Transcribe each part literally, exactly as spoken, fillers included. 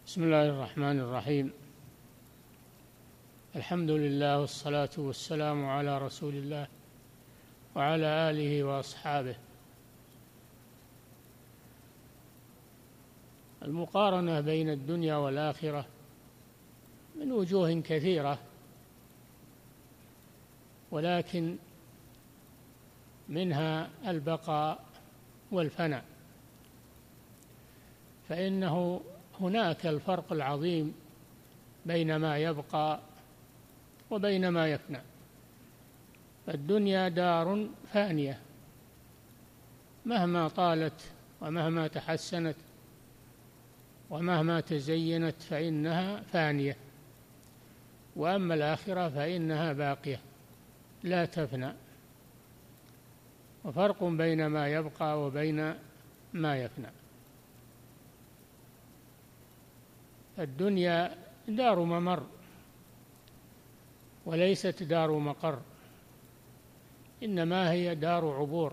بسم الله الرحمن الرحيم. الحمد لله والصلاة والسلام على رسول الله وعلى آله وأصحابه. المقارنة بين الدنيا والآخرة من وجوه كثيرة، ولكن منها البقاء والفناء، فإنه هناك الفرق العظيم بين ما يبقى وبين ما يفنى. فالدنيا دار فانية مهما طالت ومهما تحسنت ومهما تزينت فإنها فانية، وأما الآخرة فإنها باقية لا تفنى. وفرق بين ما يبقى وبين ما يفنى. الدنيا دار ممر وليست دار مقر، إنما هي دار عبور.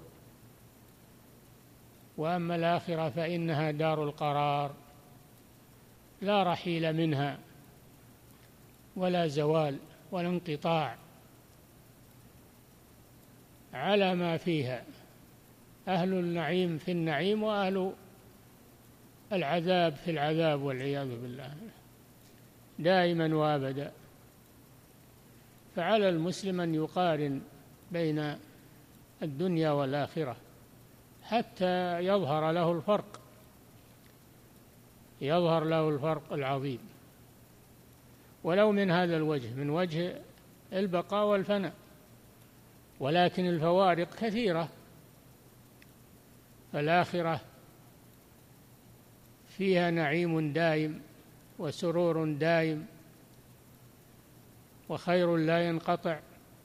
وأما الآخرة فإنها دار القرار، لا رحيل منها ولا زوال ولا انقطاع على ما فيها. أهل النعيم في النعيم وأهل العذاب في العذاب، والعياذ بالله، دائما وابدا. فعلى المسلم أن يقارن بين الدنيا والآخرة حتى يظهر له الفرق، يظهر له الفرق العظيم، ولو من هذا الوجه، من وجه البقاء والفناء. ولكن الفوارق كثيرة. فالآخرة فيها نعيم دائم وسرور دائم وخير لا ينقطع،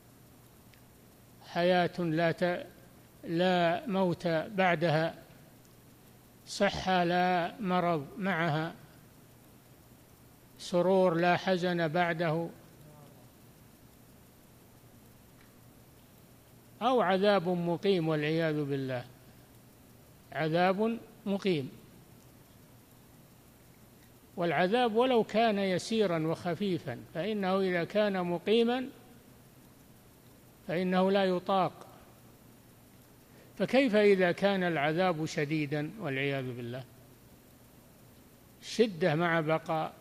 حياة لا ت... لا موت بعدها، صحة لا مرض معها، سرور لا حزن بعده، أو عذاب مقيم والعياذ بالله، عذاب مقيم. والعذاب ولو كان يسيرا وخفيفا فإنه إذا كان مقيما فإنه لا يطاق، فكيف إذا كان العذاب شديدا والعياذ بالله؟ شدة مع بقاء،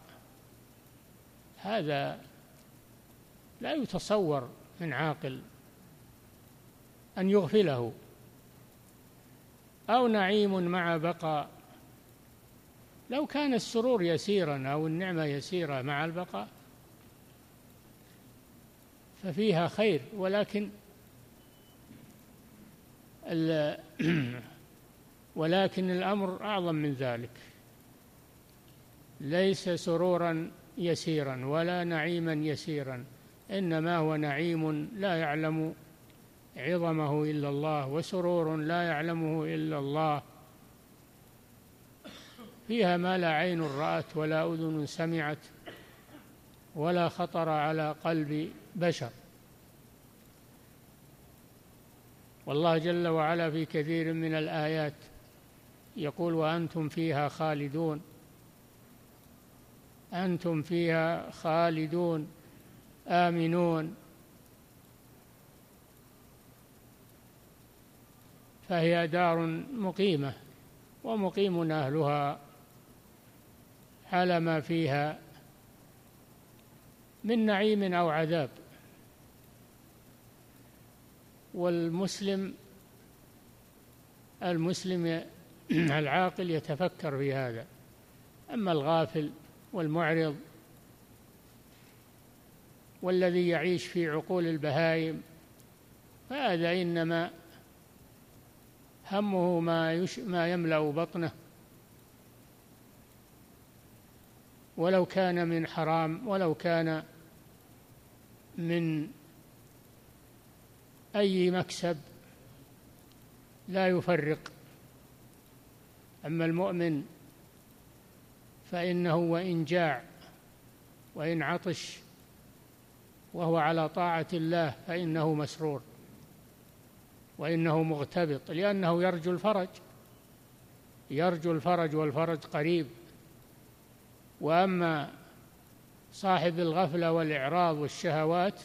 هذا لا يتصور من عاقل أن يغفله. أو نعيم مع بقاء، لو كان السرور يسيرا أو النعمة يسيرة مع البقاء ففيها خير، ولكن ولكن الأمر أعظم من ذلك. ليس سرورا يسيرا ولا نعيما يسيرا، إنما هو نعيم لا يعلم عظمه إلا الله، وسرور لا يعلمه إلا الله، فيها ما لا عين رأت ولا أذن سمعت ولا خطر على قلب بشر. والله جل وعلا في كثير من الآيات يقول: وأنتم فيها خالدون، أنتم فيها خالدون آمنون. فهي دار مقيمة ومقيم أهلها على ما فيها من نعيم أو عذاب. والمسلم المسلم العاقل يتفكر في هذا. أما الغافل والمعرض والذي يعيش في عقول البهائم فهذا إنما همه ما, يش... ما يملأ بطنه، ولو كان من حرام ولو كان من أي مكسب لا يفرق. أما المؤمن فإنه وإن جاع وإن عطش وهو على طاعة الله فإنه مسرور وإنه مغتبط، لأنه يرجو الفرج، يرجو الفرج والفرج قريب. وأما صاحب الغفلة والإعراض والشهوات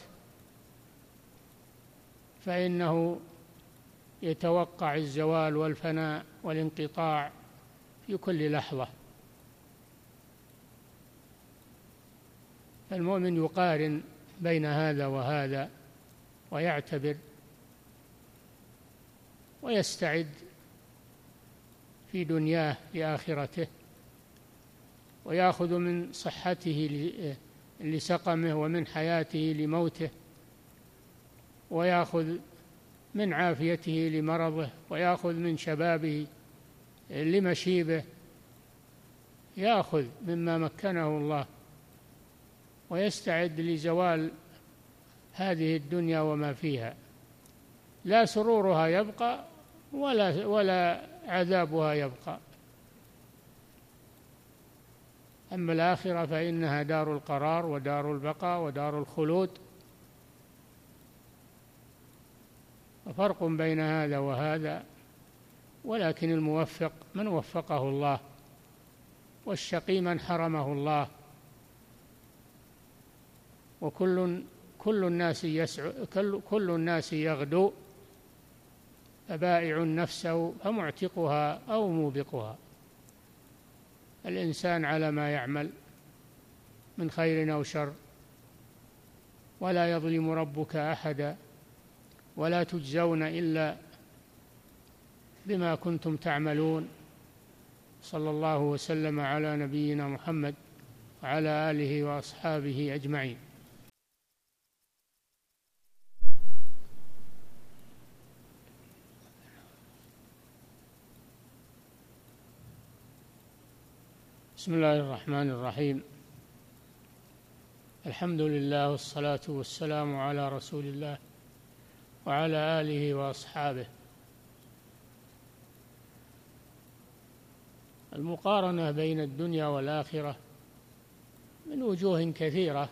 فإنه يتوقع الزوال والفناء والانقطاع في كل لحظة. المؤمن يقارن بين هذا وهذا ويعتبر ويستعد في دنياه لآخرته، ويأخذ من صحته لسقمه ومن حياته لموته، ويأخذ من عافيته لمرضه، ويأخذ من شبابه لمشيبه، يأخذ مما مكنه الله ويستعد لزوال هذه الدنيا وما فيها، لا سرورها يبقى ولا ولا عذابها يبقى. أما الآخرة فإنها دار القرار ودار البقاء ودار الخلود. فرق بين هذا وهذا، ولكن الموفق من وفقه الله، والشقي من حرمه الله. وكل كل الناس يسع كل, كل الناس يغدو، فبائع نفسه فمعتقها أو موبقها. الإنسان على ما يعمل من خير أو شر، ولا يظلم ربك أحدا، ولا تجزون إلا بما كنتم تعملون. صلى الله وسلم على نبينا محمد وعلى آله وأصحابه أجمعين. بسم الله الرحمن الرحيم. الحمد لله والصلاة والسلام على رسول الله وعلى آله وأصحابه. المقارنة بين الدنيا والآخرة من وجوه كثيرة،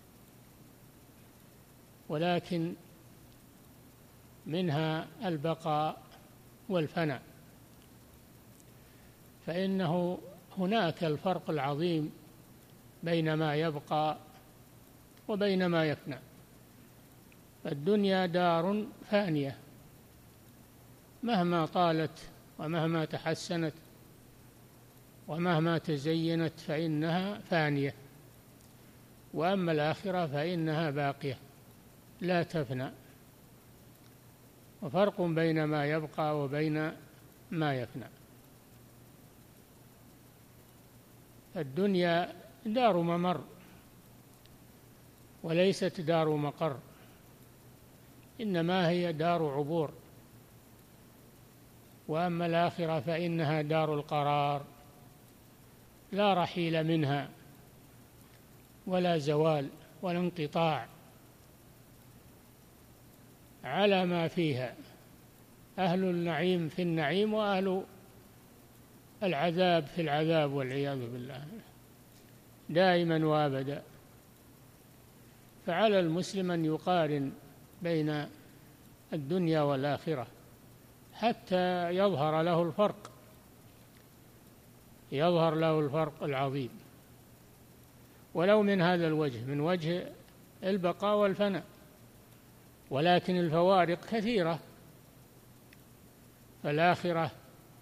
ولكن منها البقاء والفناء. فإنه هناك الفرق العظيم بين ما يبقى وبين ما يفنى. الدنيا دار فانية مهما طالت ومهما تحسنت ومهما تزينت فإنها فانية، وأما الآخرة فإنها باقية لا تفنى. وفرق بين ما يبقى وبين ما يفنى. الدنيا دار ممر وليست دار مقر، إنما هي دار عبور. وأما الآخرة فإنها دار القرار، لا رحيل منها ولا زوال ولا انقطاع على ما فيها. أهل النعيم في النعيم وأهل العذاب في العذاب، والعياذ بالله، دائما وابدا. فعلى المسلم أن يقارن بين الدنيا والآخرة حتى يظهر له الفرق، يظهر له الفرق العظيم، ولو من هذا الوجه، من وجه البقاء والفناء. ولكن الفوارق كثيرة. فالآخرة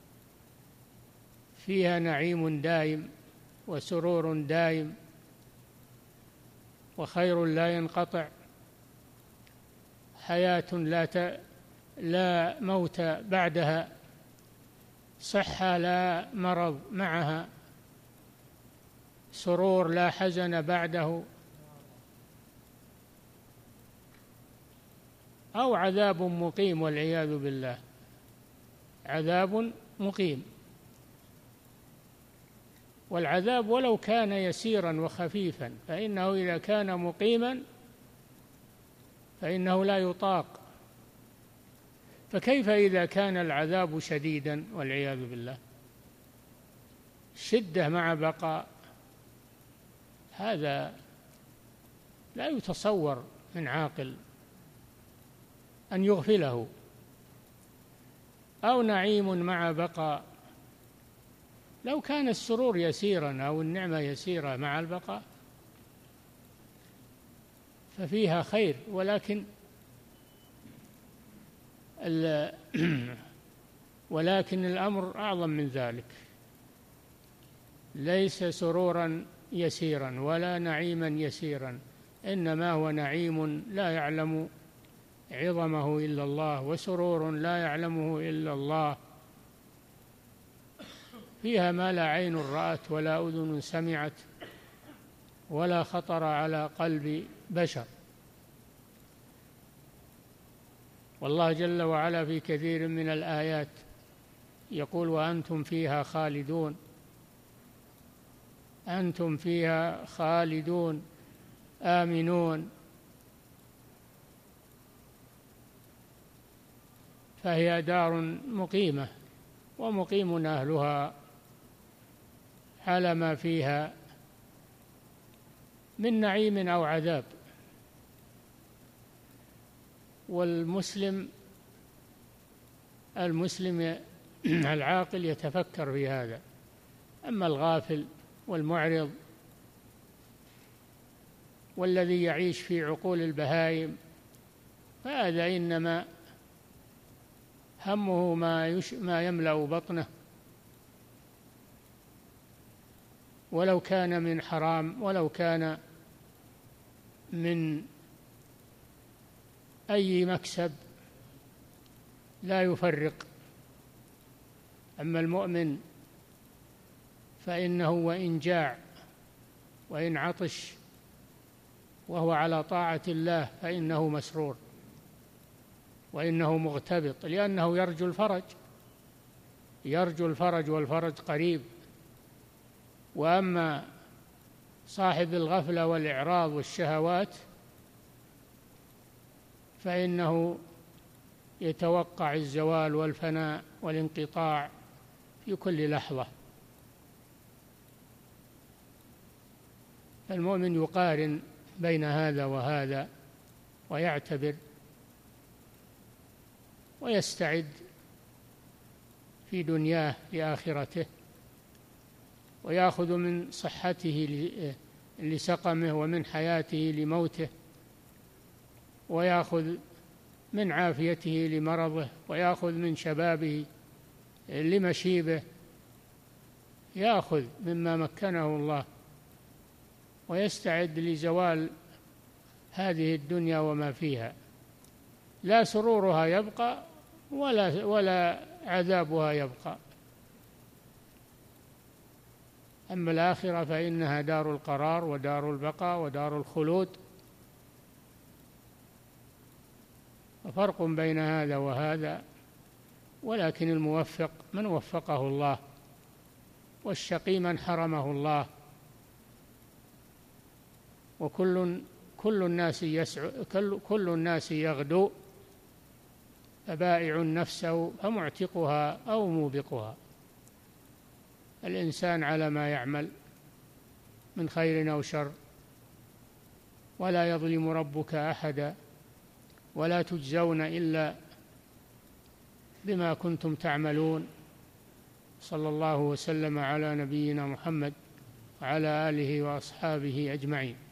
فيها نعيم دائم وسرور دائم وخير لا ينقطع، حياة لا ت... لا موت بعدها، صحة لا مرض معها، سرور لا حزن بعده، أو عذاب مقيم والعياذ بالله، عذاب مقيم. والعذاب ولو كان يسيرا وخفيفا فإنه إذا كان مقيما فإنه لا يطاق، فكيف إذا كان العذاب شديدا والعياذ بالله؟ شدة مع بقاء، هذا لا يتصور من عاقل أن يغفله. أو نعيم مع بقاء، لو كان السرور يسيرا أو النعمة يسيرة مع البقاء ففيها خير، ولكن ولكن الأمر أعظم من ذلك. ليس سرورا يسيرا ولا نعيما يسيرا، إنما هو نعيم لا يعلم عظمه إلا الله، وسرور لا يعلمه إلا الله، فيها ما لا عين رأت ولا أذن سمعت ولا خطر على قلب بشر. والله جل وعلا في كثير من الآيات يقول: وأنتم فيها خالدون، أنتم فيها خالدون آمنون. فهي دار مقيمة ومقيم أهلها على ما فيها من نعيم أو عذاب. والمسلم المسلم العاقل يتفكر في هذا. أما الغافل والمعرض والذي يعيش في عقول البهائم فهذا إنما همه ما, يش ما يملأ بطنه، ولو كان من حرام، ولو كان من أي مكسب لا يفرق. أما المؤمن فإنه وإن جاع وإن عطش وهو على طاعة الله فإنه مسرور وإنه مغتبط، لأنه يرجو الفرج، يرجو الفرج والفرج قريب. وأما صاحب الغفلة والإعراض والشهوات فإنه يتوقع الزوال والفناء والانقطاع في كل لحظة. المؤمن يقارن بين هذا وهذا ويعتبر ويستعد في دنياه لآخرته، ويأخذ من صحته لسقمه ومن حياته لموته، ويأخذ من عافيته لمرضه، ويأخذ من شبابه لمشيبه، يأخذ مما مكنه الله، ويستعد لزوال هذه الدنيا وما فيها. لا سرورها يبقى ولا ولا عذابها يبقى. أما الآخرة فإنها دار القرار ودار البقاء ودار الخلود. وفرق بين هذا وهذا، ولكن الموفق من وفقه الله، والشقي من حرمه الله. وكل كل الناس يسع كل, كل الناس يغدو، فبائع نفسه فمعتقها أو موبقها. الإنسان على ما يعمل من خير أو شر، ولا يظلم ربك أحدا، ولا تجزون إلا بما كنتم تعملون. صلى الله وسلم على نبينا محمد وعلى آله وأصحابه أجمعين.